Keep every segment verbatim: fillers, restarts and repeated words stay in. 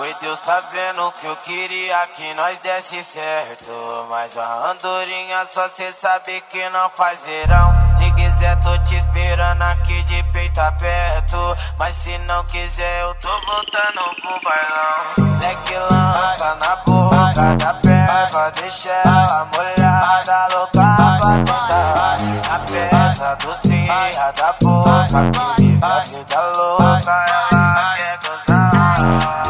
Foi Deus tá vendo que eu queria que nós desse certo. Mas a andorinha só cê sabe que não faz verão. Se quiser tô te esperando aqui de peito aberto. Mas se não quiser eu tô voltando pro bailão. Leque lança na boca da perna, deixa ela molhada, louca pra sentar. A peça dos cria da boca, que vive a vida louca, ela quer gozar.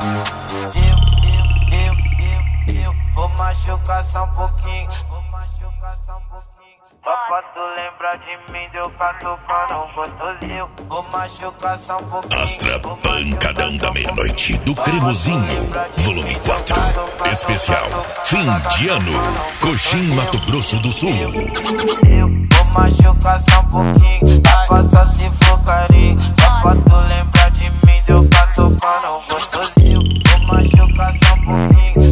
Eu, eu, eu, eu, eu vou machucar só um pouquinho, vou machucar só um pouquinho. Só pra tu lembrar de mim, deu catucando gostosinho. Vou machucar só um pouquinho. Astra Pancadão da Meia-Noite do Cremosinho, volume quatro. Especial Fim de Ano, Coxim, Mato Grosso do Sul. Vou machucar só um pouquinho, dá pra só se for carinho. Só pra tu lembrar de mim, deu catucando gostosinho. Vou machucar só um pouquinho,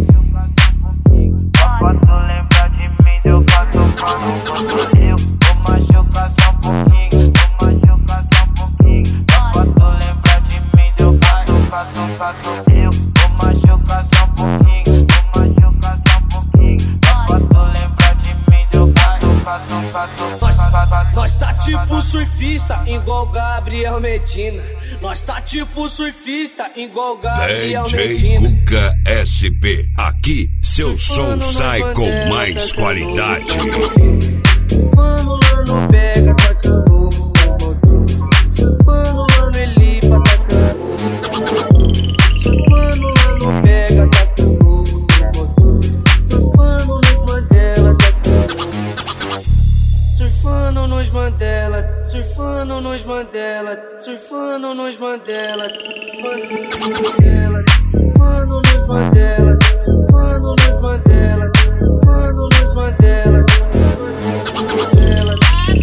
só pra tu lembrar de mim, deu catucando gostosinho. Vou machucar só um pouquinho, vou machucar só um pouquinho. Só pra tu lembrar de mim, deu catucando gostosinho. Vou machucar só um pouquinho, vou machucar só um pouquinho. Só pra tu lembrar de mim, deu catucando. Nós tá tipo surfista, igual Gabriel Medina. Nós tá tipo surfista, igual Gabriel Medina. D J Cuca S P, aqui seu som sai com mais qualidade. Surfando lá no Pega, tacando surfando lá no Elipa, tacando surfando lá no Pega, tacando surfando nos Mandela, tacando surfando nos Mandela, surfando nos Mandela, surfando nos Mandela, Mandela, surfando nos Mandela, surfando nos Mandela, surfando nos Mandela, Mandela.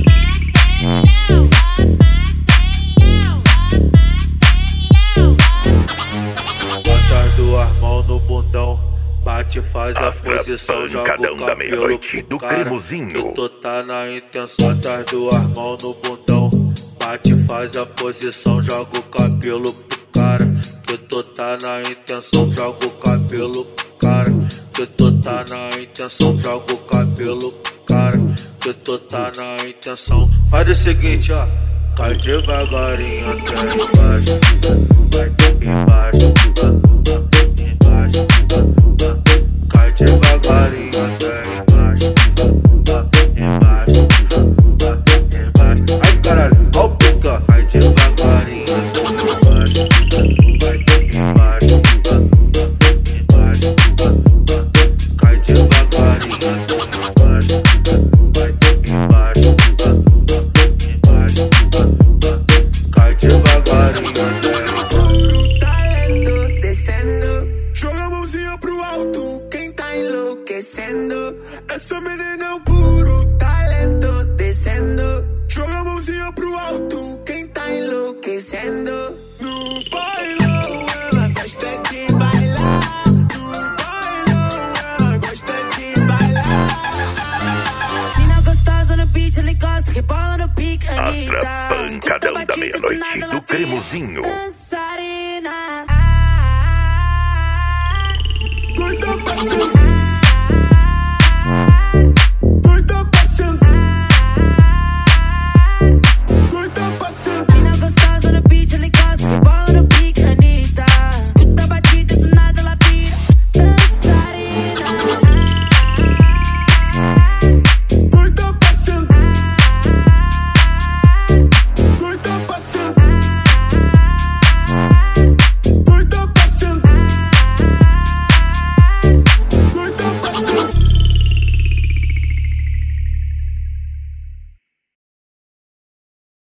Bota as duas mãos no bundão, bate, faz a Astra posição, joga Pancadão o da cabelo Meia-Noite pro do cara. Cremosinho. Que tu tá na intenção, bota as duas mãos no bundão, bate, faz a posição, joga o cabelo pro cara. Que tu tá na intenção, joga o cabelo pro cara. Que tu tá na intenção, joga o cabelo pro cara. Que tu tá na intenção. Faz o seguinte, ó, cai devagarinho até embaixo, vai embaixo, embaixo, cai devagarinho até embaixo, embaixo, embaixo. Ai caralho, ó o pica, cai devagarinho até embaixo, vai embaixo, embaixo, cai devagarinho até embaixo, vai embaixo, embaixo, cai devagarinho até embaixo. Talento descendo, joga a mãozinha pro alto, quem tá enlouquecendo. Essa menina é um puro talento descendo, joga a mãozinha pro alto, quem tá enlouquecendo. No bailão ela gosta de bailar, no bailão ela gosta de bailar. Mina gostosa no beat, ele gosta, rebola no pique, Anitta. Astra Pancadão da Meia-Noite do Cremosinho. Dançarina, ah, ah, ah. Doida pra sentir.